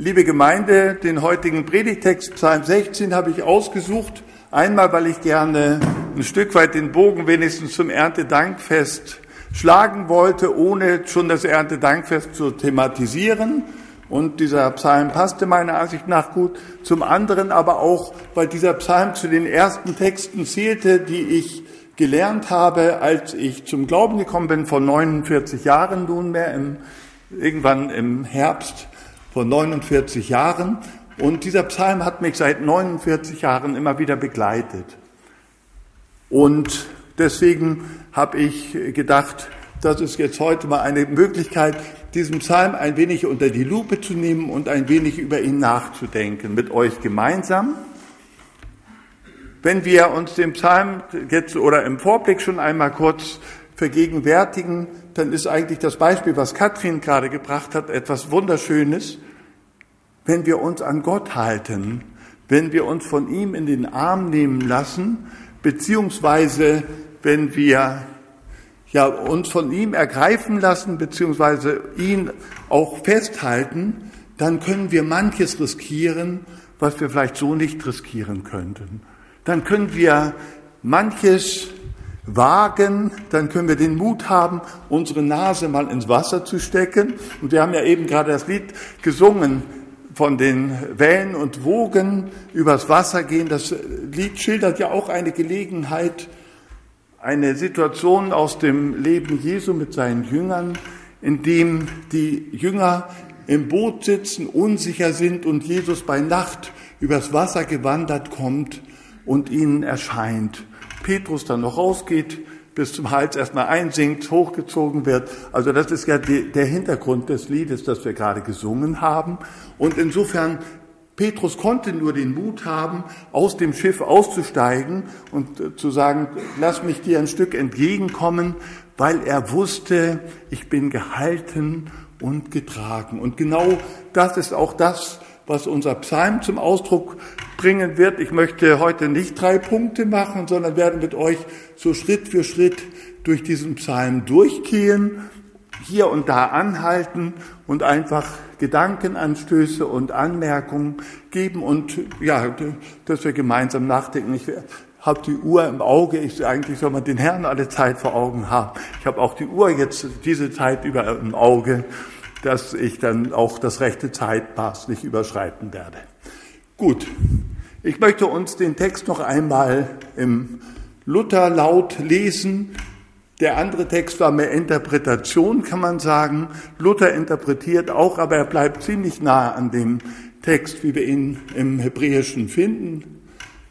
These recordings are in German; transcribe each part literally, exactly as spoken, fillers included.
Liebe Gemeinde, den heutigen Predigtext Psalm sechzehn habe ich ausgesucht. Einmal, weil ich gerne ein Stück weit den Bogen wenigstens zum Erntedankfest schlagen wollte, ohne schon das Erntedankfest zu thematisieren. Und dieser Psalm passte meiner Ansicht nach gut. Zum anderen aber auch, weil dieser Psalm zu den ersten Texten zählte, die ich gelernt habe, als ich zum Glauben gekommen bin, vor neunundvierzig Jahren nunmehr, im, irgendwann im Herbst vor neunundvierzig Jahren. Und dieser Psalm hat mich seit neunundvierzig Jahren immer wieder begleitet. Und deswegen habe ich gedacht, das ist jetzt heute mal eine Möglichkeit, diesen Psalm ein wenig unter die Lupe zu nehmen und ein wenig über ihn nachzudenken, mit euch gemeinsam. Wenn wir uns den Psalm jetzt oder im Vorblick schon einmal kurz vergegenwärtigen, dann ist eigentlich das Beispiel, was Katrin gerade gebracht hat, etwas Wunderschönes. Wenn wir uns an Gott halten, wenn wir uns von ihm in den Arm nehmen lassen, beziehungsweise wenn wir ja, uns von ihm ergreifen lassen, beziehungsweise ihn auch festhalten, dann können wir manches riskieren, was wir vielleicht so nicht riskieren könnten. Dann können wir manches wagen, dann können wir den Mut haben, unsere Nase mal ins Wasser zu stecken. Und wir haben ja eben gerade das Lied gesungen von den Wellen und Wogen übers Wasser gehen. Das Lied schildert ja auch eine Gelegenheit, eine Situation aus dem Leben Jesu mit seinen Jüngern, in dem die Jünger im Boot sitzen, unsicher sind und Jesus bei Nacht übers Wasser gewandert kommt und ihnen erscheint. Petrus dann noch rausgeht, bis zum Hals erstmal einsinkt, hochgezogen wird. Also das ist ja die, der Hintergrund des Liedes, das wir gerade gesungen haben. Und insofern, Petrus konnte nur den Mut haben, aus dem Schiff auszusteigen und äh, zu sagen, lass mich dir ein Stück entgegenkommen, weil er wusste, ich bin gehalten und getragen. Und genau das ist auch das, was unser Psalm zum Ausdruck bringen wird. Ich möchte heute nicht drei Punkte machen, sondern werde mit euch so Schritt für Schritt durch diesen Psalm durchgehen, hier und da anhalten und einfach Gedankenanstöße und Anmerkungen geben und ja, dass wir gemeinsam nachdenken. Ich habe die Uhr im Auge. Ich, eigentlich soll man den Herrn alle Zeit vor Augen haben. Ich habe auch die Uhr jetzt diese Zeit über im Auge, dass ich dann auch das rechte Zeitmaß nicht überschreiten werde. Gut, ich möchte uns den Text noch einmal im Lutherlaut lesen. Der andere Text war mehr Interpretation, kann man sagen. Luther interpretiert auch, aber er bleibt ziemlich nahe an dem Text, wie wir ihn im Hebräischen finden.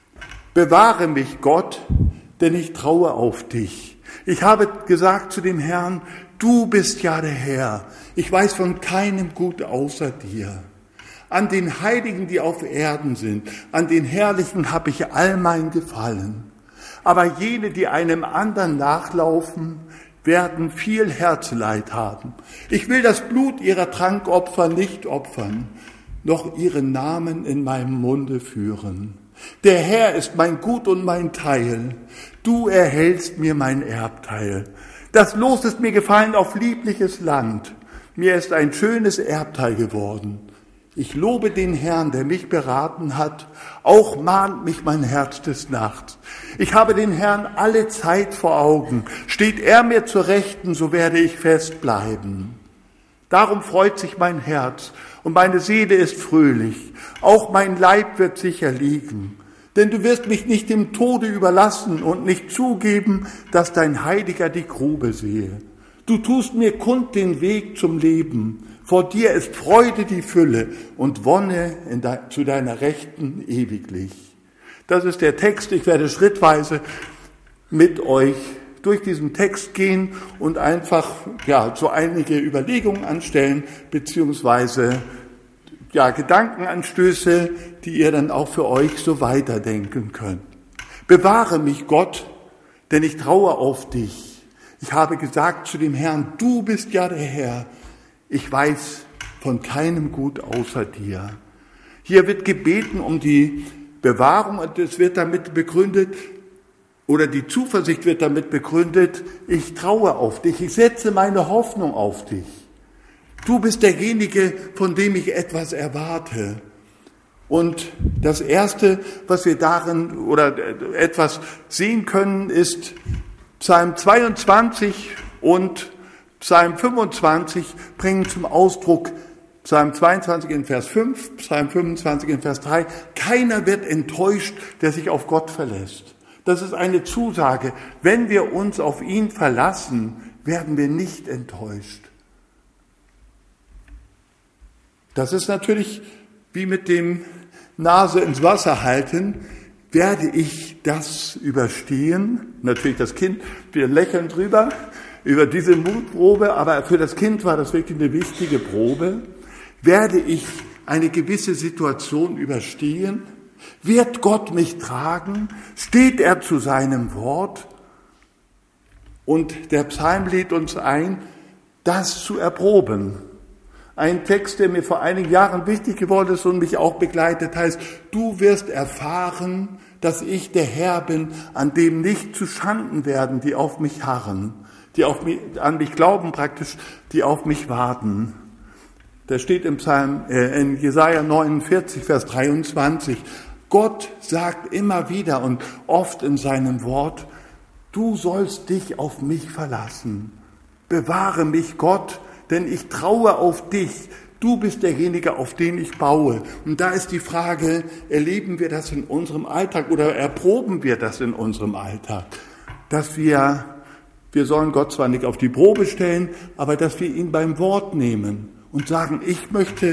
Bewahre mich, Gott, denn ich traue auf dich. Ich habe gesagt zu dem Herrn, du bist ja der Herr. Ich weiß von keinem Gut außer dir. An den Heiligen, die auf Erden sind, an den Herrlichen habe ich all mein Gefallen. Aber jene, die einem anderen nachlaufen, werden viel Herzeleid haben. Ich will das Blut ihrer Trankopfer nicht opfern, noch ihren Namen in meinem Munde führen. Der Herr ist mein Gut und mein Teil. Du erhältst mir mein Erbteil. Das Los ist mir gefallen auf liebliches Land. Mir ist ein schönes Erbteil geworden. Ich lobe den Herrn, der mich beraten hat. Auch mahnt mich mein Herz des Nachts. Ich habe den Herrn alle Zeit vor Augen. Steht er mir zur Rechten, so werde ich fest bleiben. Darum freut sich mein Herz und meine Seele ist fröhlich. Auch mein Leib wird sicher liegen. Denn du wirst mich nicht dem Tode überlassen und nicht zugeben, dass dein Heiliger die Grube sehe. Du tust mir kund den Weg zum Leben. Vor dir ist Freude die Fülle und Wonne in de- zu deiner Rechten ewiglich. Das ist der Text. Ich werde schrittweise mit euch durch diesen Text gehen und einfach ja so einige Überlegungen anstellen, beziehungsweise ja Gedankenanstöße, die ihr dann auch für euch so weiterdenken könnt. Bewahre mich, Gott, denn ich traue auf dich. Ich habe gesagt zu dem Herrn, du bist ja der Herr. Ich weiß von keinem Gut außer dir. Hier wird gebeten um die Bewahrung und es wird damit begründet, oder die Zuversicht wird damit begründet, ich traue auf dich, ich setze meine Hoffnung auf dich. Du bist derjenige, von dem ich etwas erwarte. Und das Erste, was wir darin oder etwas sehen können, ist Psalm zweiundzwanzig und Psalm fünfundzwanzig bringen zum Ausdruck, Psalm zweiundzwanzig in Vers fünf, Psalm fünfundzwanzig in Vers drei, keiner wird enttäuscht, der sich auf Gott verlässt. Das ist eine Zusage. Wenn wir uns auf ihn verlassen, werden wir nicht enttäuscht. Das ist natürlich wie mit dem Nase ins Wasser halten. Werde ich das überstehen? Natürlich das Kind, wir lächeln drüber, über diese Mutprobe, aber für das Kind war das wirklich eine wichtige Probe. Werde ich eine gewisse Situation überstehen? Wird Gott mich tragen? Steht er zu seinem Wort? Und der Psalm lädt uns ein, das zu erproben. Ein Text, der mir vor einigen Jahren wichtig geworden ist und mich auch begleitet, heißt, du wirst erfahren, dass ich der Herr bin, an dem nicht zu Schanden werden, die auf mich harren, die auf mich, an mich glauben praktisch, die auf mich warten. Da steht im Psalm, äh, in Jesaja neunundvierzig, Vers dreiundzwanzig, Gott sagt immer wieder und oft in seinem Wort, du sollst dich auf mich verlassen. Bewahre mich, Gott, denn ich traue auf dich. Du bist derjenige, auf den ich baue. Und da ist die Frage, erleben wir das in unserem Alltag oder erproben wir das in unserem Alltag? Dass wir, wir sollen Gott zwar nicht auf die Probe stellen, aber dass wir ihn beim Wort nehmen und sagen, ich möchte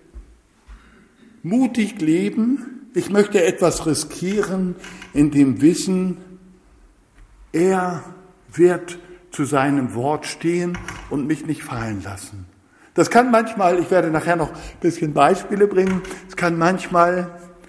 mutig leben, ich möchte etwas riskieren in dem Wissen, er wird zu seinem Wort stehen und mich nicht fallen lassen. Das kann manchmal, ich werde nachher noch ein bisschen Beispiele bringen, es kann manchmal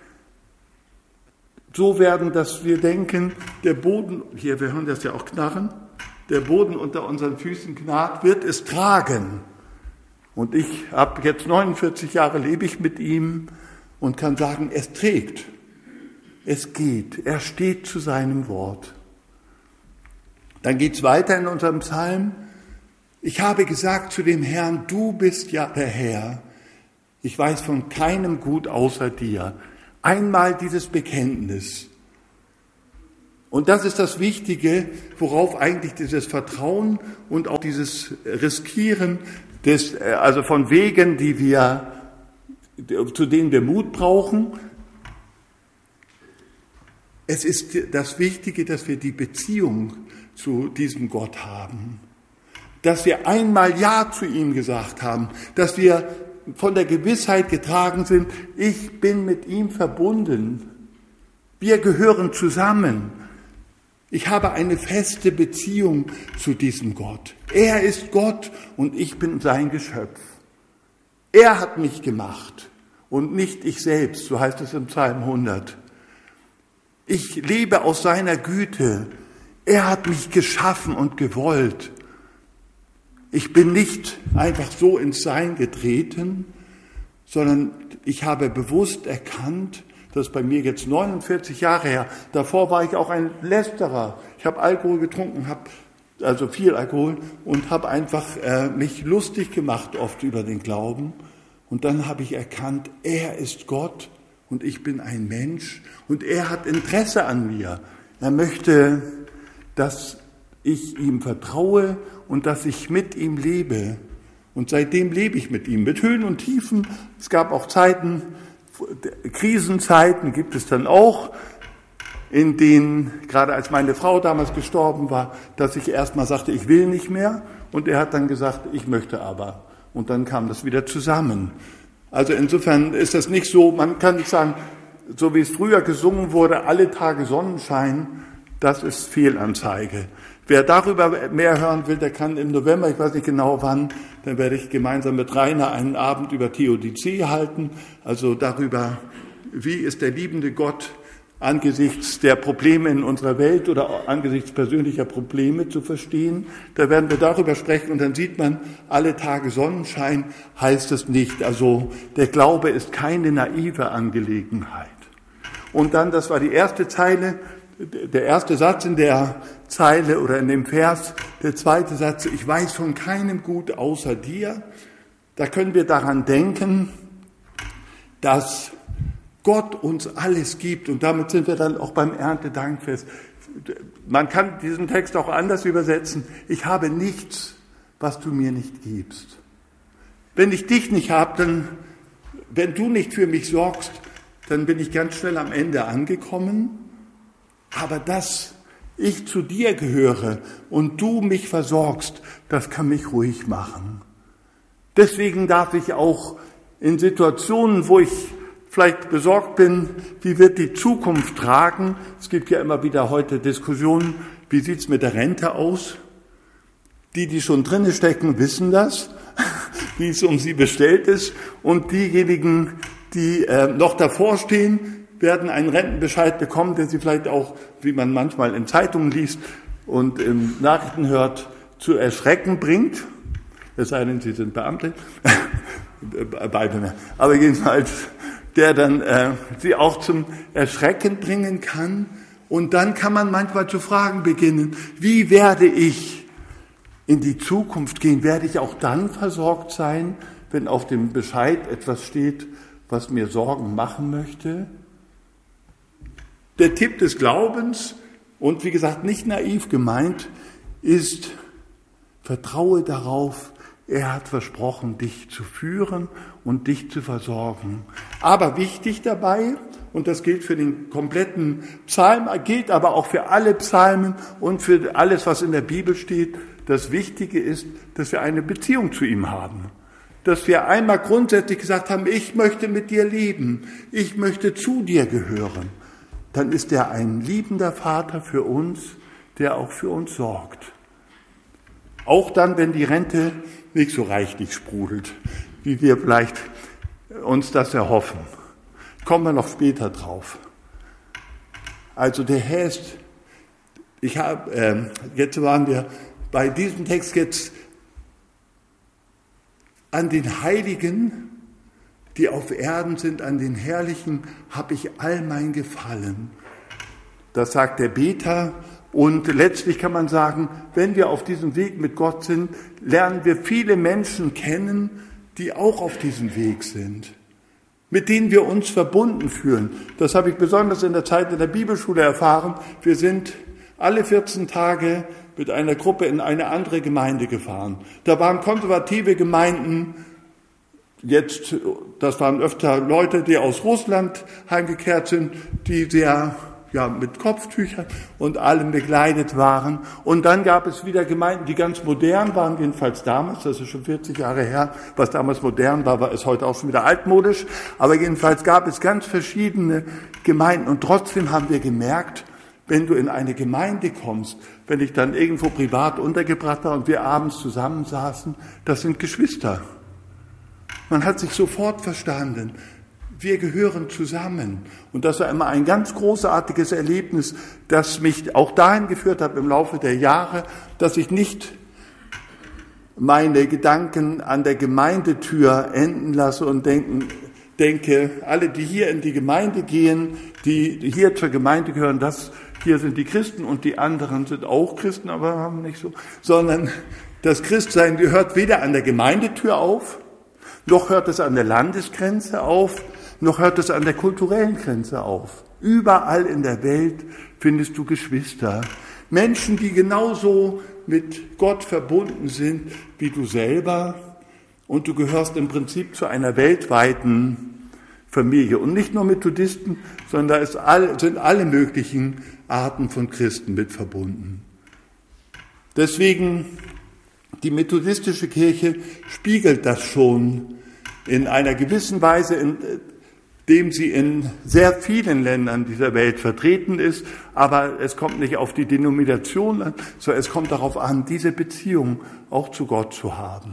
so werden, dass wir denken, der Boden, hier, wir hören das ja auch knarren, der Boden unter unseren Füßen knarrt, wird es tragen. Und ich habe jetzt neunundvierzig Jahre, lebe ich mit ihm und kann sagen, es trägt, es geht, er steht zu seinem Wort. Dann geht's weiter in unserem Psalm. Ich habe gesagt zu dem Herrn, du bist ja der Herr. Ich weiß von keinem Gut außer dir. Einmal dieses Bekenntnis. Und das ist das Wichtige, worauf eigentlich dieses Vertrauen und auch dieses Riskieren des, also von Wegen, die wir, zu denen wir Mut brauchen. Es ist das Wichtige, dass wir die Beziehung zu diesem Gott haben. Dass wir einmal Ja zu ihm gesagt haben, dass wir von der Gewissheit getragen sind, ich bin mit ihm verbunden. Wir gehören zusammen. Ich habe eine feste Beziehung zu diesem Gott. Er ist Gott und ich bin sein Geschöpf. Er hat mich gemacht und nicht ich selbst, so heißt es im Psalm hundert. Ich lebe aus seiner Güte. Er hat mich geschaffen und gewollt. Ich bin nicht einfach so ins Sein getreten, sondern ich habe bewusst erkannt, das ist bei mir jetzt neunundvierzig Jahre her, davor war ich auch ein Lästerer. Ich habe Alkohol getrunken, habe also viel Alkohol und habe einfach äh, mich lustig gemacht oft über den Glauben. Und dann habe ich erkannt, er ist Gott und ich bin ein Mensch und er hat Interesse an mir. Er möchte, dass ich ihm vertraue und dass ich mit ihm lebe. Und seitdem lebe ich mit ihm, mit Höhen und Tiefen. Es gab auch Zeiten, Krisenzeiten gibt es dann auch, in denen, gerade als meine Frau damals gestorben war, dass ich erst mal sagte, ich will nicht mehr. Und er hat dann gesagt, ich möchte aber. Und dann kam das wieder zusammen. Also insofern ist das nicht so, man kann nicht sagen, so wie es früher gesungen wurde, alle Tage Sonnenschein, das ist Fehlanzeige. Wer darüber mehr hören will, der kann im November, ich weiß nicht genau wann, dann werde ich gemeinsam mit Rainer einen Abend über Theodizee halten, also darüber, wie ist der liebende Gott angesichts der Probleme in unserer Welt oder angesichts persönlicher Probleme zu verstehen. Da werden wir darüber sprechen und dann sieht man, alle Tage Sonnenschein heißt es nicht. Also der Glaube ist keine naive Angelegenheit. Und dann, das war die erste Zeile, der erste Satz in der Zeile oder in dem Vers, der zweite Satz, ich weiß von keinem Gut außer dir. Da können wir daran denken, dass Gott uns alles gibt. Und damit sind wir dann auch beim Erntedankfest. Man kann diesen Text auch anders übersetzen. Ich habe nichts, was du mir nicht gibst. Wenn ich dich nicht habe, dann, wenn du nicht für mich sorgst, dann bin ich ganz schnell am Ende angekommen. Aber dass ich zu dir gehöre und du mich versorgst, das kann mich ruhig machen. Deswegen darf ich auch in Situationen, wo ich vielleicht besorgt bin, wie wird die Zukunft tragen. Es gibt ja immer wieder heute Diskussionen, wie sieht's mit der Rente aus? Die, die schon drinne stecken, wissen das, wie es um sie bestellt ist. Und diejenigen, die äh, noch davor stehen, werden einen Rentenbescheid bekommen, der sie vielleicht auch, wie man manchmal in Zeitungen liest und in Nachrichten hört, zu erschrecken bringt. Es sei denn, sie sind Beamte. Beide mehr. Aber jedenfalls, der dann äh, sie auch zum Erschrecken bringen kann. Und dann kann man manchmal zu fragen beginnen, wie werde ich in die Zukunft gehen? Werde ich auch dann versorgt sein, wenn auf dem Bescheid etwas steht, was mir Sorgen machen möchte? Der Tipp des Glaubens, und wie gesagt nicht naiv gemeint, ist, vertraue darauf, er hat versprochen, dich zu führen und dich zu versorgen. Aber wichtig dabei, und das gilt für den kompletten Psalm, gilt aber auch für alle Psalmen und für alles, was in der Bibel steht, das Wichtige ist, dass wir eine Beziehung zu ihm haben. Dass wir einmal grundsätzlich gesagt haben, ich möchte mit dir leben, ich möchte zu dir gehören. Dann ist er ein liebender Vater für uns, der auch für uns sorgt. Auch dann, wenn die Rente nicht so reichlich sprudelt, wie wir vielleicht uns das erhoffen. Kommen wir noch später drauf. Also der Herr ist, ich habe, äh, jetzt waren wir bei diesem Text jetzt an den Heiligen, die auf Erden sind, an den Herrlichen, habe ich all mein Gefallen. Das sagt der Beter. Und letztlich kann man sagen, wenn wir auf diesem Weg mit Gott sind, lernen wir viele Menschen kennen, die auch auf diesem Weg sind, mit denen wir uns verbunden fühlen. Das habe ich besonders in der Zeit in der Bibelschule erfahren. Wir sind alle vierzehn Tage mit einer Gruppe in eine andere Gemeinde gefahren. Da waren konservative Gemeinden, jetzt, das waren öfter Leute, die aus Russland heimgekehrt sind, die sehr ja, mit Kopftüchern und allem bekleidet waren. Und dann gab es wieder Gemeinden, die ganz modern waren, jedenfalls damals, das ist schon vierzig Jahre her, was damals modern war, war ist heute auch schon wieder altmodisch. Aber jedenfalls gab es ganz verschiedene Gemeinden und trotzdem haben wir gemerkt, wenn du in eine Gemeinde kommst, wenn ich dann irgendwo privat untergebracht war und wir abends zusammensaßen, das sind Geschwister. Man hat sich sofort verstanden. Wir gehören zusammen. Und das war immer ein ganz großartiges Erlebnis, das mich auch dahin geführt hat im Laufe der Jahre, dass ich nicht meine Gedanken an der Gemeindetür enden lasse und denken, denke, alle, die hier in die Gemeinde gehen, die hier zur Gemeinde gehören, das hier sind die Christen und die anderen sind auch Christen, aber haben nicht so, sondern das Christsein gehört weder an der Gemeindetür auf, noch hört es an der Landesgrenze auf, noch hört es an der kulturellen Grenze auf. Überall in der Welt findest du Geschwister. Menschen, die genauso mit Gott verbunden sind wie du selber. Und du gehörst im Prinzip zu einer weltweiten Familie. Und nicht nur Methodisten, sondern da ist all, sind alle möglichen Arten von Christen mit verbunden. Deswegen, die methodistische Kirche spiegelt das schon in einer gewissen Weise, in dem sie in sehr vielen Ländern dieser Welt vertreten ist. Aber es kommt nicht auf die Denomination an, sondern es kommt darauf an, diese Beziehung auch zu Gott zu haben.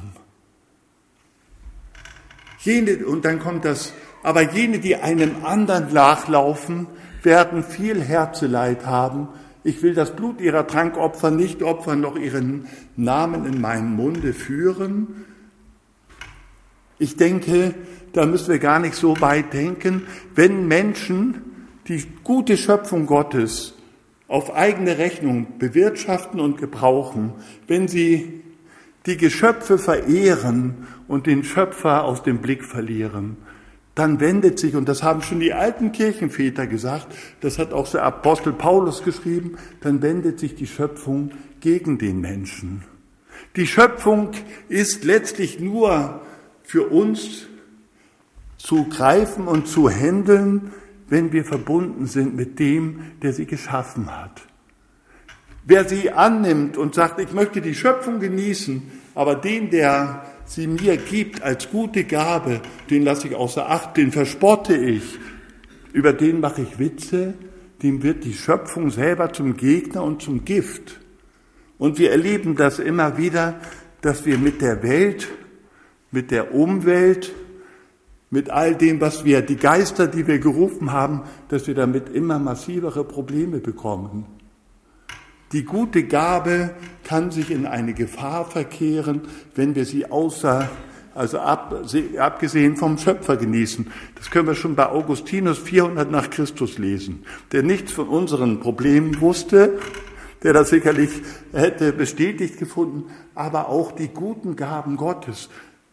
Jene, und dann kommt das, aber jene, die einem anderen nachlaufen, werden viel Herzeleid haben. Ich will das Blut ihrer Trankopfer nicht opfern, noch ihren Namen in meinem Munde führen. Ich denke, da müssen wir gar nicht so weit denken, wenn Menschen die gute Schöpfung Gottes auf eigene Rechnung bewirtschaften und gebrauchen, wenn sie die Geschöpfe verehren und den Schöpfer aus dem Blick verlieren, dann wendet sich, und das haben schon die alten Kirchenväter gesagt, das hat auch der Apostel Paulus geschrieben, dann wendet sich die Schöpfung gegen den Menschen. Die Schöpfung ist letztlich nur für uns zu greifen und zu handeln, wenn wir verbunden sind mit dem, der sie geschaffen hat. Wer sie annimmt und sagt, ich möchte die Schöpfung genießen, aber den, der sie mir gibt als gute Gabe, den lasse ich außer Acht, den verspotte ich, über den mache ich Witze, dem wird die Schöpfung selber zum Gegner und zum Gift. Und wir erleben das immer wieder, dass wir mit der Welt, mit der Umwelt, mit all dem, was wir, die Geister, die wir gerufen haben, dass wir damit immer massivere Probleme bekommen. Die gute Gabe kann sich in eine Gefahr verkehren, wenn wir sie außer, also ab, abgesehen vom Schöpfer genießen. Das können wir schon bei Augustinus vierhundert nach Christus lesen, der nichts von unseren Problemen wusste, der das sicherlich hätte bestätigt gefunden, aber auch die guten Gaben Gottes.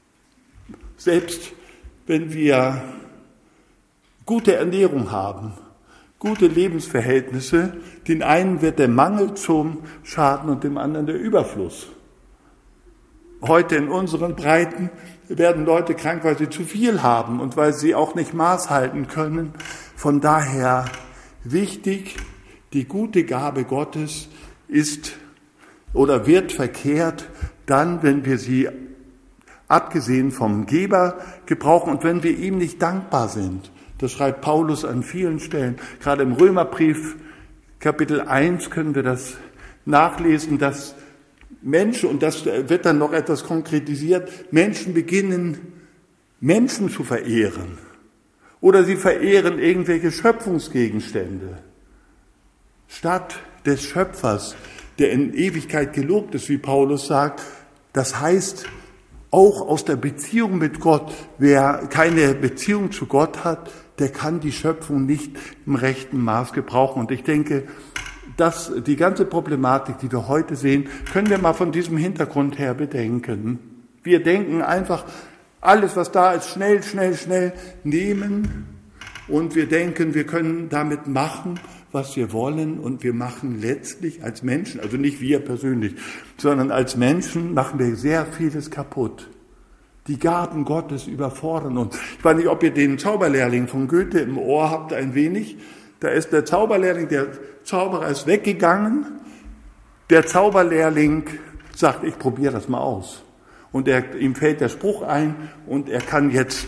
Selbst wenn wir gute Ernährung haben, gute Lebensverhältnisse, den einen wird der Mangel zum Schaden und dem anderen der Überfluss. Heute in unseren Breiten werden Leute krank, weil sie zu viel haben und weil sie auch nicht Maß halten können. Von daher wichtig, die gute Gabe Gottes ist oder wird verkehrt dann, wenn wir sie abgesehen vom Geber gebrauchen und wenn wir ihm nicht dankbar sind. Das schreibt Paulus an vielen Stellen. Gerade im Römerbrief Kapitel eins können wir das nachlesen, dass Menschen, und das wird dann noch etwas konkretisiert, Menschen beginnen, Menschen zu verehren. Oder sie verehren irgendwelche Schöpfungsgegenstände. Statt des Schöpfers, der in Ewigkeit gelobt ist, wie Paulus sagt. Das heißt, auch aus der Beziehung mit Gott, wer keine Beziehung zu Gott hat, der kann die Schöpfung nicht im rechten Maß gebrauchen. Und ich denke, dass die ganze Problematik, die wir heute sehen, können wir mal von diesem Hintergrund her bedenken. Wir denken einfach, alles, was da ist, schnell, schnell, schnell nehmen. Und wir denken, wir können damit machen, was wir wollen. Und wir machen letztlich als Menschen, also nicht wir persönlich, sondern als Menschen machen wir sehr vieles kaputt. Die Gaben Gottes überfordern uns. Ich weiß nicht, ob ihr den Zauberlehrling von Goethe im Ohr habt, ein wenig. Da ist der Zauberlehrling, der Zauberer ist weggegangen. Der Zauberlehrling sagt, ich probiere das mal aus. Und er, ihm fällt der Spruch ein und er kann jetzt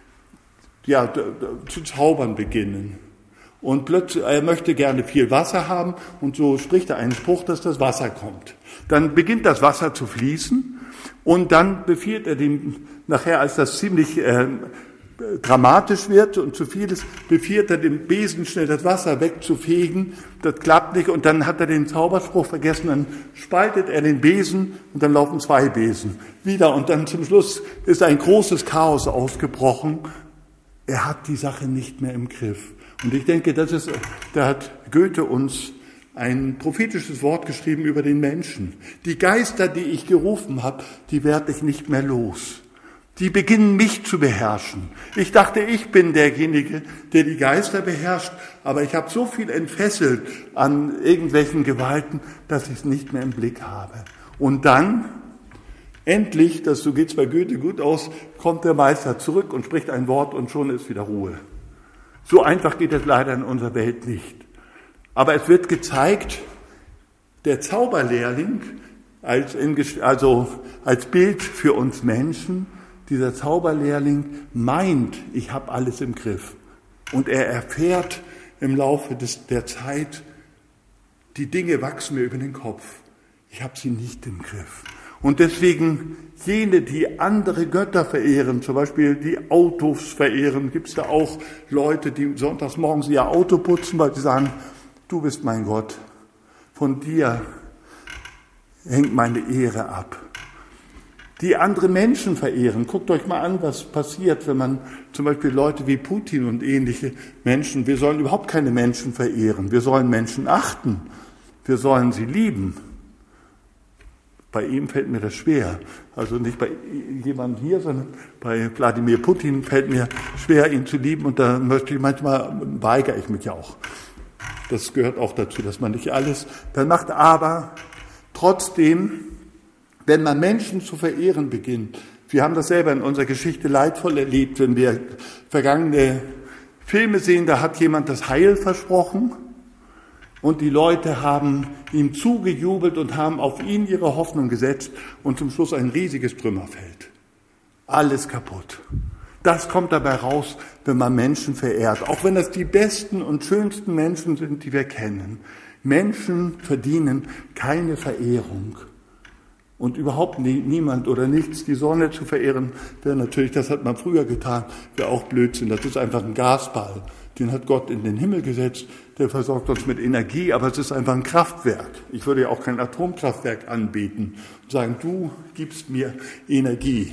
ja, zu zaubern beginnen. Und plötzlich, er möchte gerne viel Wasser haben und so spricht er einen Spruch, dass das Wasser kommt. Dann beginnt das Wasser zu fließen und dann befiehlt er dem, nachher als das ziemlich äh, dramatisch wird und zu viel ist, befiehlt er dem Besen schnell das Wasser wegzufegen. Das klappt nicht und dann hat er den Zauberspruch vergessen, dann spaltet er den Besen und dann laufen zwei Besen wieder und dann zum Schluss ist ein großes Chaos ausgebrochen. Er hat die Sache nicht mehr im Griff. Und ich denke, das ist, da hat Goethe uns ein prophetisches Wort geschrieben über den Menschen. Die Geister, die ich gerufen habe, die werde ich nicht mehr los. Die beginnen mich zu beherrschen. Ich dachte, ich bin derjenige, der die Geister beherrscht, aber ich habe so viel entfesselt an irgendwelchen Gewalten, dass ich es nicht mehr im Blick habe. Und dann, endlich, das so geht's bei Goethe gut aus, kommt der Meister zurück und spricht ein Wort und schon ist wieder Ruhe. So einfach geht es leider in unserer Welt nicht. Aber es wird gezeigt, der Zauberlehrling, als, in, also als Bild für uns Menschen, dieser Zauberlehrling meint, ich habe alles im Griff. Und er erfährt im Laufe des, der Zeit, die Dinge wachsen mir über den Kopf. Ich habe sie nicht im Griff. Und deswegen jene, die andere Götter verehren, zum Beispiel die Autos verehren, gibt es da auch Leute, die sonntags morgens ihr Auto putzen, weil sie sagen, du bist mein Gott, von dir hängt meine Ehre ab. Die andere Menschen verehren. Guckt euch mal an, was passiert, wenn man zum Beispiel Leute wie Putin und ähnliche Menschen, wir sollen überhaupt keine Menschen verehren, wir sollen Menschen achten, wir sollen sie lieben. Bei ihm fällt mir das schwer. Also nicht bei jemandem hier, sondern bei Wladimir Putin fällt mir schwer, ihn zu lieben. Und da möchte ich manchmal, weigere ich mich auch. Das gehört auch dazu, dass man nicht alles dann macht. Aber trotzdem, wenn man Menschen zu verehren beginnt, wir haben das selber in unserer Geschichte leidvoll erlebt, wenn wir vergangene Filme sehen, da hat jemand das Heil versprochen. Und die Leute haben ihm zugejubelt und haben auf ihn ihre Hoffnung gesetzt und zum Schluss ein riesiges Trümmerfeld. Alles kaputt. Das kommt dabei raus, wenn man Menschen verehrt. Auch wenn das die besten und schönsten Menschen sind, die wir kennen. Menschen verdienen keine Verehrung. Und überhaupt nie, niemand oder nichts, die Sonne zu verehren, wäre natürlich, das hat man früher getan, wäre auch Blödsinn. Das ist einfach ein Gasball. Den hat Gott in den Himmel gesetzt, der versorgt uns mit Energie, aber es ist einfach ein Kraftwerk. Ich würde ja auch kein Atomkraftwerk anbieten und sagen, du gibst mir Energie.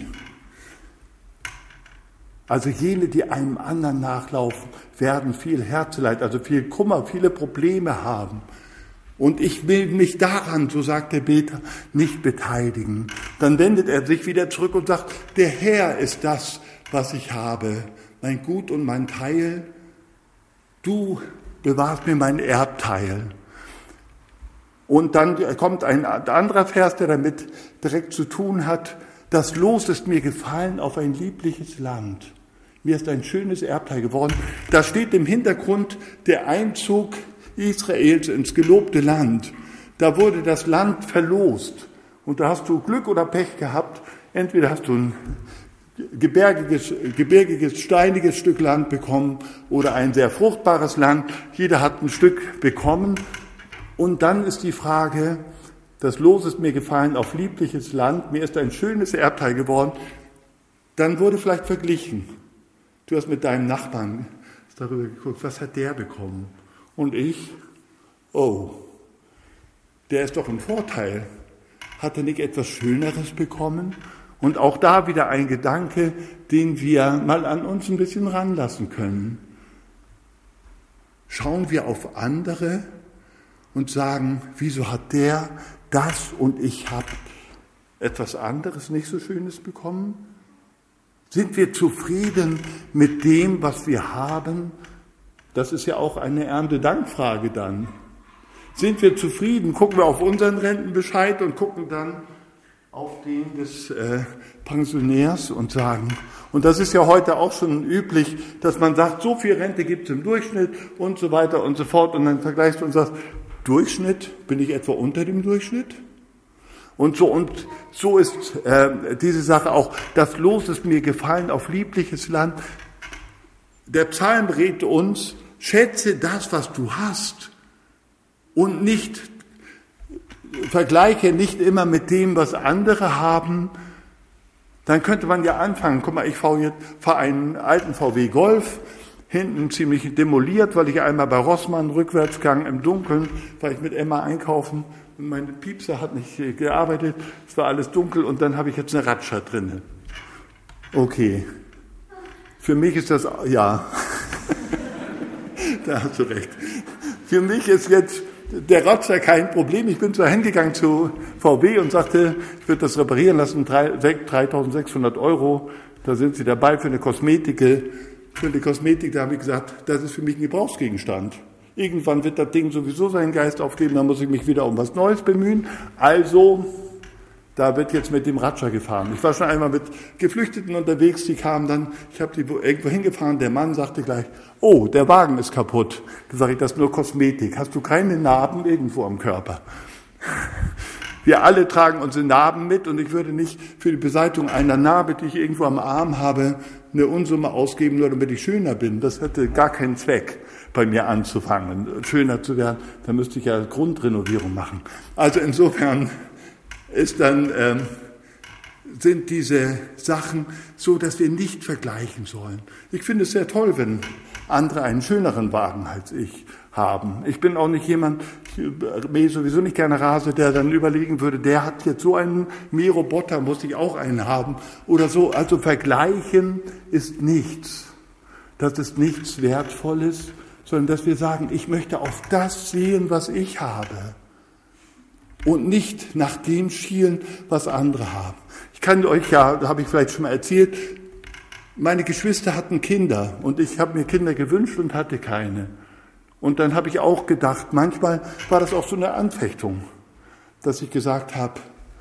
Also jene, die einem anderen nachlaufen, werden viel Herzeleid, also viel Kummer, viele Probleme haben. Und ich will mich daran, so sagt der Beter, nicht beteiligen. Dann wendet er sich wieder zurück und sagt, der Herr ist das, was ich habe, mein Gut und mein Teil. Du bewahrst mir mein Erbteil. Und dann kommt ein anderer Vers, der damit direkt zu tun hat. Das Los ist mir gefallen auf ein liebliches Land. Mir ist ein schönes Erbteil geworden. Da steht im Hintergrund der Einzug Israels ins gelobte Land. Da wurde das Land verlost. Und da hast du Glück oder Pech gehabt. Entweder hast du ein gebirgiges, gebirgiges, steiniges Stück Land bekommen oder ein sehr fruchtbares Land. Jeder hat ein Stück bekommen. Und dann ist die Frage, das Los ist mir gefallen auf liebliches Land, mir ist ein schönes Erbteil geworden. Dann wurde vielleicht verglichen. Du hast mit deinem Nachbarn darüber geguckt, was hat der bekommen? Und ich, oh, der ist doch ein Vorteil. Hat er nicht etwas Schöneres bekommen? Und auch da wieder ein Gedanke, den wir mal an uns ein bisschen ranlassen können. Schauen wir auf andere und sagen, wieso hat der das und ich habe etwas anderes, nicht so Schönes bekommen? Sind wir zufrieden mit dem, was wir haben? Das ist ja auch eine Erntedankfrage dann. Sind wir zufrieden? Gucken wir auf unseren Rentenbescheid und gucken dann auf den des äh, Pensionärs und sagen, und das ist ja heute auch schon üblich, dass man sagt, so viel Rente gibt es im Durchschnitt und so weiter und so fort. Und dann vergleichst du und sagst, Durchschnitt, bin ich etwa unter dem Durchschnitt? Und so, und so ist äh, diese Sache auch, das Los ist mir gefallen auf liebliches Land. Der Psalm rät uns, schätze das, was du hast und nicht, vergleiche nicht immer mit dem, was andere haben. Dann könnte man ja anfangen, guck mal, ich fahre jetzt fahre einen alten V W Golf, hinten ziemlich demoliert, weil ich einmal bei Rossmann Rückwärtsgang im Dunkeln, war ich mit Emma einkaufen und meine Piepser hat nicht gearbeitet, es war alles dunkel und dann habe ich jetzt eine Ratscha drinne. Okay. Für mich ist das, ja, da hast du recht. Für mich ist jetzt der Ratscha kein Problem. Ich bin zwar hingegangen zu V W und sagte, ich würde das reparieren lassen, dreitausendsechshundert Euro. Da sind sie dabei für eine Kosmetik. Für eine Kosmetik, da habe ich gesagt, das ist für mich ein Gebrauchsgegenstand. Irgendwann wird das Ding sowieso seinen Geist aufgeben, dann muss ich mich wieder um was Neues bemühen. Also, da wird jetzt mit dem Ratscha gefahren. Ich war schon einmal mit Geflüchteten unterwegs, die kamen dann, ich habe die irgendwo hingefahren, der Mann sagte gleich, oh, der Wagen ist kaputt. Da sage ich, das ist nur Kosmetik. Hast du keine Narben irgendwo am Körper? Wir alle tragen unsere Narben mit und ich würde nicht für die Beseitigung einer Narbe, die ich irgendwo am Arm habe, eine Unsumme ausgeben, nur damit ich schöner bin. Das hätte gar keinen Zweck, bei mir anzufangen, schöner zu werden. Da müsste ich ja Grundrenovierung machen. Also insofern ist dann, ähm, sind diese Sachen so, dass wir nicht vergleichen sollen. Ich finde es sehr toll, wenn andere einen schöneren Wagen als ich haben. Ich bin auch nicht jemand, ich mähe sowieso nicht gerne Rase, der dann überlegen würde, der hat jetzt so einen Mähroboter, muss ich auch einen haben oder so. Also vergleichen ist nichts. Das ist nichts Wertvolles, sondern dass wir sagen, ich möchte auf das sehen, was ich habe. und nicht nach dem schielen, was andere haben. Ich kann euch ja, habe ich vielleicht schon mal erzählt, meine Geschwister hatten Kinder und ich habe mir Kinder gewünscht und hatte keine. Und dann habe ich auch gedacht, manchmal war das auch so eine Anfechtung, dass ich gesagt habe,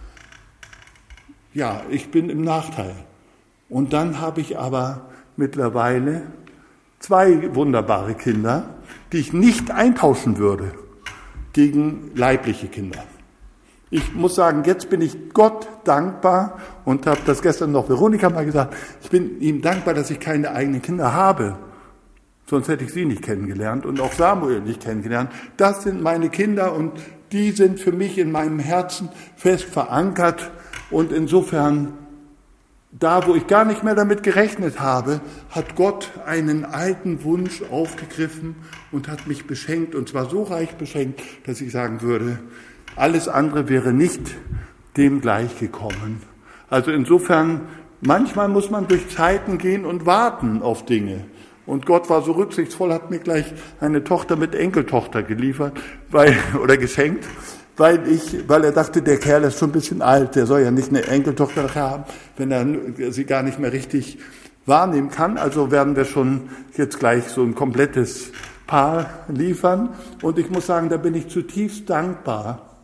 ja, ich bin im Nachteil. Und dann habe ich aber mittlerweile zwei wunderbare Kinder, die ich nicht eintauschen würde gegen leibliche Kinder. Ich muss sagen, jetzt bin ich Gott dankbar und habe das gestern noch Veronika mal gesagt, ich bin ihm dankbar, dass ich keine eigenen Kinder habe. Sonst hätte ich sie nicht kennengelernt und auch Samuel nicht kennengelernt. Das sind meine Kinder und die sind für mich in meinem Herzen fest verankert. Und insofern, da wo ich gar nicht mehr damit gerechnet habe, hat Gott einen alten Wunsch aufgegriffen und hat mich beschenkt. Und zwar so reich beschenkt, dass ich sagen würde, alles andere wäre nicht dem gleichgekommen. Also insofern, manchmal muss man durch Zeiten gehen und warten auf Dinge. Und Gott war so rücksichtsvoll, hat mir gleich eine Tochter mit Enkeltochter geliefert, weil, oder geschenkt, weil ich, weil er dachte, der Kerl ist schon ein bisschen alt, der soll ja nicht eine Enkeltochter haben, wenn er sie gar nicht mehr richtig wahrnehmen kann. Also werden wir schon jetzt gleich so ein komplettes Paar liefern. Und ich muss sagen, da bin ich zutiefst dankbar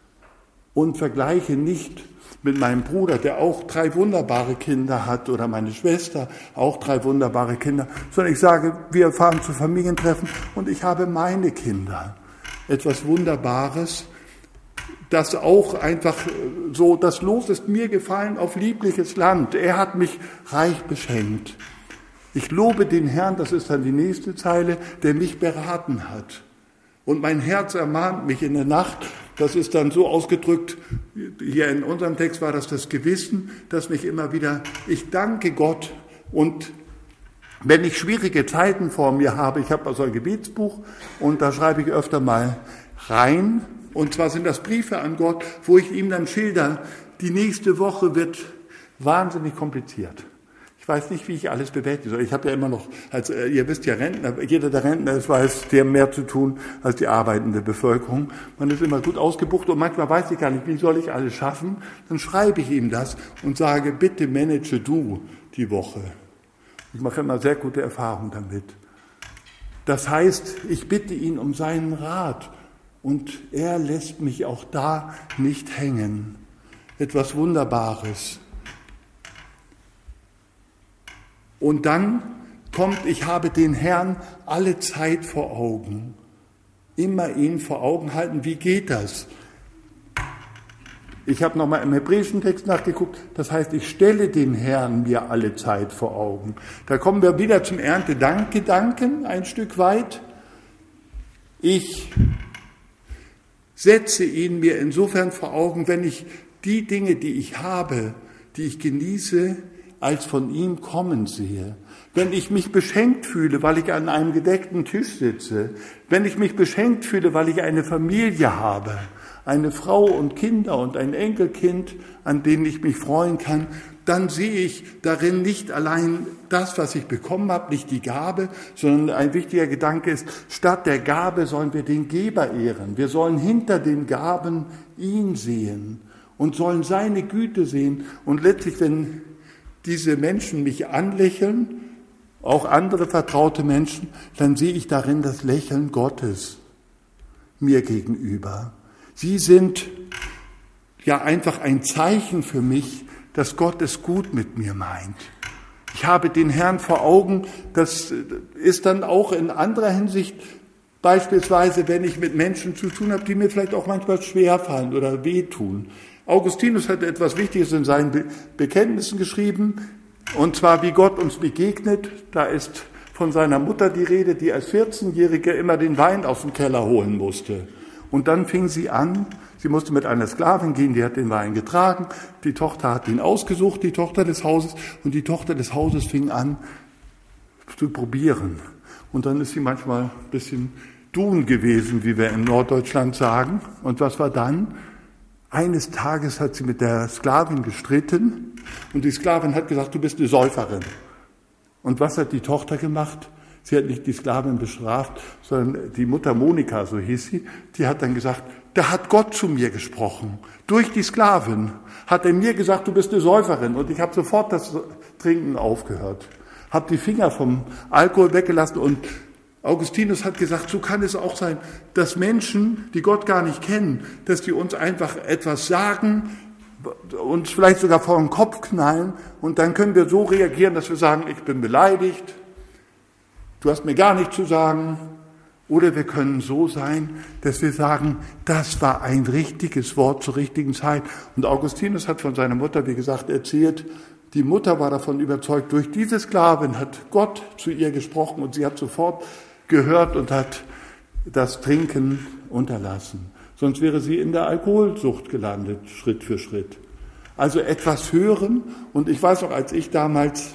und vergleiche nicht mit meinem Bruder, der auch drei wunderbare Kinder hat, oder meine Schwester, auch drei wunderbare Kinder, sondern ich sage, wir fahren zu Familientreffen und ich habe meine Kinder. Etwas Wunderbares, das auch einfach so, das Los ist mir gefallen auf liebliches Land. Er hat mich reich beschenkt. Ich lobe den Herrn, das ist dann die nächste Zeile, der mich beraten hat. Und mein Herz ermahnt mich in der Nacht. Das ist dann so ausgedrückt, hier in unserem Text war das das Gewissen, das mich immer wieder, ich danke Gott. Und wenn ich schwierige Zeiten vor mir habe, ich habe also ein Gebetsbuch und da schreibe ich öfter mal rein. Und zwar sind das Briefe an Gott, wo ich ihm dann schilder, die nächste Woche wird wahnsinnig kompliziert. Ich weiß nicht, wie ich alles bewältigen soll. Ich habe ja immer noch, als ihr wisst ja, Rentner, jeder der Rentner ist, weiß, die haben mehr zu tun als die arbeitende Bevölkerung. Man ist immer gut ausgebucht und manchmal weiß ich gar nicht, wie soll ich alles schaffen. Dann schreibe ich ihm das und sage, bitte manage du die Woche. Ich mache immer sehr gute Erfahrungen damit. Das heißt, ich bitte ihn um seinen Rat und er lässt mich auch da nicht hängen. Etwas Wunderbares. Und dann kommt, ich habe den Herrn alle Zeit vor Augen. Immer ihn vor Augen halten. Wie geht das? Ich habe nochmal im hebräischen Text nachgeguckt. Das heißt, ich stelle den Herrn mir alle Zeit vor Augen. Da kommen wir wieder zum Erntedankgedanken ein Stück weit. Ich setze ihn mir insofern vor Augen, wenn ich die Dinge, die ich habe, die ich genieße, als von ihm kommen sehe. Wenn ich mich beschenkt fühle, weil ich an einem gedeckten Tisch sitze, wenn ich mich beschenkt fühle, weil ich eine Familie habe, eine Frau und Kinder und ein Enkelkind, an denen ich mich freuen kann, dann sehe ich darin nicht allein das, was ich bekommen habe, nicht die Gabe, sondern ein wichtiger Gedanke ist, statt der Gabe sollen wir den Geber ehren. Wir sollen hinter den Gaben ihn sehen und sollen seine Güte sehen. Und letztlich, wenn diese Menschen mich anlächeln, auch andere vertraute Menschen, dann sehe ich darin das Lächeln Gottes mir gegenüber. Sie sind ja einfach ein Zeichen für mich, dass Gott es gut mit mir meint. Ich habe den Herrn vor Augen, das ist dann auch in anderer Hinsicht, beispielsweise wenn ich mit Menschen zu tun habe, die mir vielleicht auch manchmal schwerfallen oder wehtun. Augustinus hat etwas Wichtiges in seinen Be- Bekenntnissen geschrieben, und zwar, wie Gott uns begegnet. Da ist von seiner Mutter die Rede, die als vierzehnjährige immer den Wein aus dem Keller holen musste. Und dann fing sie an, sie musste mit einer Sklavin gehen, die hat den Wein getragen, die Tochter hat ihn ausgesucht, die Tochter des Hauses, und die Tochter des Hauses fing an zu probieren. Und dann ist sie manchmal ein bisschen dun gewesen, wie wir in Norddeutschland sagen. Und was war dann? Eines Tages hat sie mit der Sklavin gestritten und die Sklavin hat gesagt, du bist eine Säuferin. Und was hat die Tochter gemacht? Sie hat nicht die Sklavin bestraft, sondern die Mutter Monika, so hieß sie, die hat dann gesagt, da hat Gott zu mir gesprochen. Durch die Sklavin hat er mir gesagt, du bist eine Säuferin. Und ich habe sofort das Trinken aufgehört. Habe die Finger vom Alkohol weggelassen. Und Augustinus hat gesagt, so kann es auch sein, dass Menschen, die Gott gar nicht kennen, dass die uns einfach etwas sagen, uns vielleicht sogar vor den Kopf knallen. Und dann können wir so reagieren, dass wir sagen, ich bin beleidigt, du hast mir gar nichts zu sagen. Oder wir können so sein, dass wir sagen, das war ein richtiges Wort zur richtigen Zeit. Und Augustinus hat von seiner Mutter, wie gesagt, erzählt, die Mutter war davon überzeugt, durch diese Sklavin hat Gott zu ihr gesprochen und sie hat sofort gehört und hat das Trinken unterlassen. Sonst wäre sie in der Alkoholsucht gelandet, Schritt für Schritt. Also etwas hören. Und ich weiß auch, als ich damals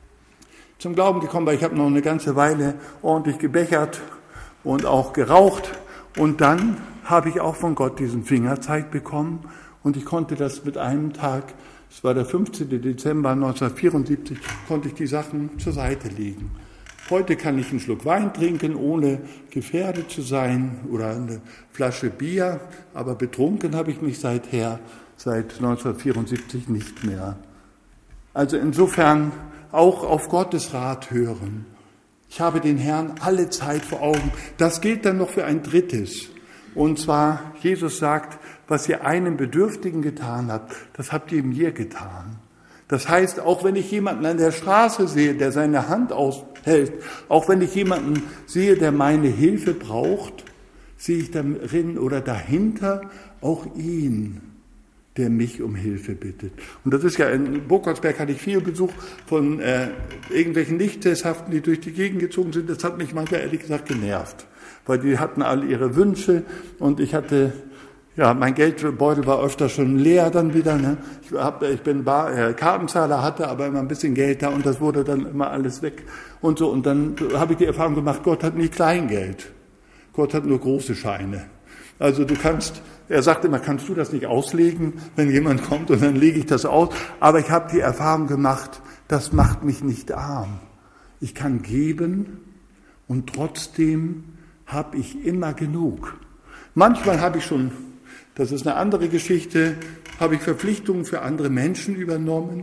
zum Glauben gekommen war, ich habe noch eine ganze Weile ordentlich gebechert und auch geraucht. Und dann habe ich auch von Gott diesen Fingerzeig bekommen. Und ich konnte das mit einem Tag, es war der fünfzehnten Dezember neunzehnhundertvierundsiebzig, konnte ich die Sachen zur Seite legen. Heute kann ich einen Schluck Wein trinken, ohne gefährdet zu sein, oder eine Flasche Bier, aber betrunken habe ich mich seither, seit neunzehnhundertvierundsiebzig nicht mehr. Also insofern auch auf Gottes Rat hören. Ich habe den Herrn alle Zeit vor Augen. Das gilt dann noch für ein drittes. Und zwar, Jesus sagt, was ihr einem Bedürftigen getan habt, das habt ihr mir getan. Das heißt, auch wenn ich jemanden an der Straße sehe, der seine Hand aushält, auch wenn ich jemanden sehe, der meine Hilfe braucht, sehe ich darin oder dahinter auch ihn, der mich um Hilfe bittet. Und das ist ja, in Burgholzberg hatte ich viel Besuch von äh, irgendwelchen Nichtsesshaften, die durch die Gegend gezogen sind. Das hat mich manchmal ehrlich gesagt genervt, weil die hatten alle ihre Wünsche und ich hatte, ja, mein Geldbeutel war öfter schon leer dann wieder. Ne? Ich, hab, ich bin Bar, äh, Kartenzahler, hatte aber immer ein bisschen Geld da und das wurde dann immer alles weg und so. Und dann habe ich die Erfahrung gemacht, Gott hat nie Kleingeld. Gott hat nur große Scheine. Also du kannst, er sagt immer, kannst du das nicht auslegen, wenn jemand kommt und dann lege ich das aus. Aber ich habe die Erfahrung gemacht, das macht mich nicht arm. Ich kann geben und trotzdem habe ich immer genug. Manchmal habe ich schon, das ist eine andere Geschichte, habe ich Verpflichtungen für andere Menschen übernommen,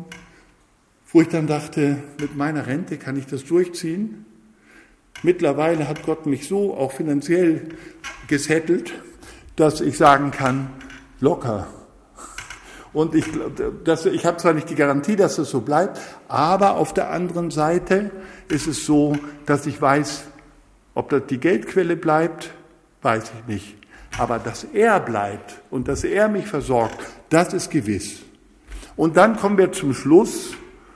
wo ich dann dachte, mit meiner Rente kann ich das durchziehen. Mittlerweile hat Gott mich so auch finanziell gesettelt, dass ich sagen kann, locker. Und ich, das, ich habe zwar nicht die Garantie, dass es so bleibt, aber auf der anderen Seite ist es so, dass ich weiß, ob das die Geldquelle bleibt, weiß ich nicht. Aber dass er bleibt und dass er mich versorgt, das ist gewiss. Und dann kommen wir zum Schluss.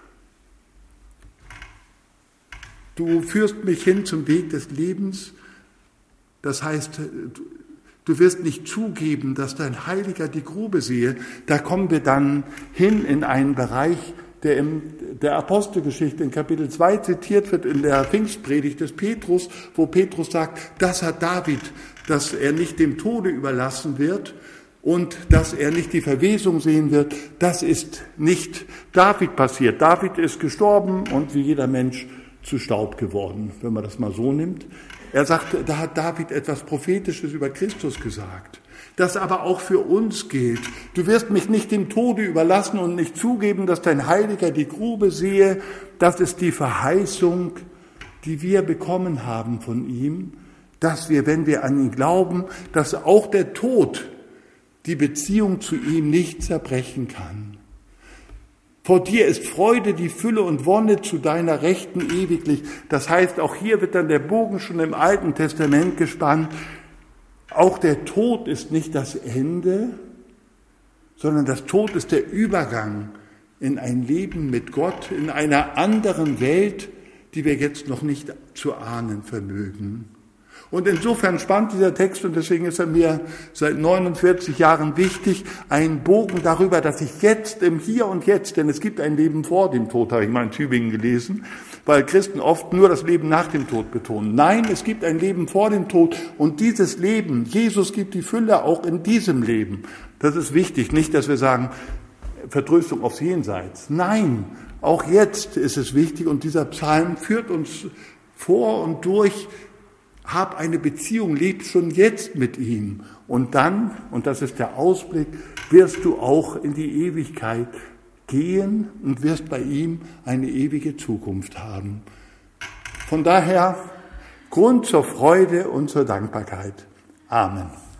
Du führst mich hin zum Weg des Lebens. Das heißt, du wirst nicht zugeben, dass dein Heiliger die Grube sehe. Da kommen wir dann hin in einen Bereich, der in der Apostelgeschichte in Kapitel zwei zitiert wird, in der Pfingstpredigt des Petrus, wo Petrus sagt, das hat David, dass er nicht dem Tode überlassen wird und dass er nicht die Verwesung sehen wird. Das ist nicht David passiert. David ist gestorben und wie jeder Mensch zu Staub geworden, wenn man das mal so nimmt. Er sagt, da hat David etwas Prophetisches über Christus gesagt, das aber auch für uns gilt. Du wirst mich nicht dem Tode überlassen und nicht zugeben, dass dein Heiliger die Grube sehe. Das ist die Verheißung, die wir bekommen haben von ihm, dass wir, wenn wir an ihn glauben, dass auch der Tod die Beziehung zu ihm nicht zerbrechen kann. Vor dir ist Freude, die Fülle und Wonne zu deiner Rechten ewiglich. Das heißt, auch hier wird dann der Bogen schon im Alten Testament gespannt. Auch der Tod ist nicht das Ende, sondern das Tod ist der Übergang in ein Leben mit Gott, in einer anderen Welt, die wir jetzt noch nicht zu ahnen vermögen. Und insofern spannt dieser Text, und deswegen ist er mir seit neunundvierzig Jahren wichtig, einen Bogen darüber, dass ich jetzt im Hier und Jetzt, denn es gibt ein Leben vor dem Tod, habe ich mal in Tübingen gelesen, weil Christen oft nur das Leben nach dem Tod betonen. Nein, es gibt ein Leben vor dem Tod und dieses Leben, Jesus gibt die Fülle auch in diesem Leben. Das ist wichtig, nicht, dass wir sagen, Vertröstung aufs Jenseits. Nein, auch jetzt ist es wichtig und dieser Psalm führt uns vor und durch hab eine Beziehung, leb schon jetzt mit ihm. Und dann, und das ist der Ausblick, wirst du auch in die Ewigkeit gehen und wirst bei ihm eine ewige Zukunft haben. Von daher Grund zur Freude und zur Dankbarkeit. Amen.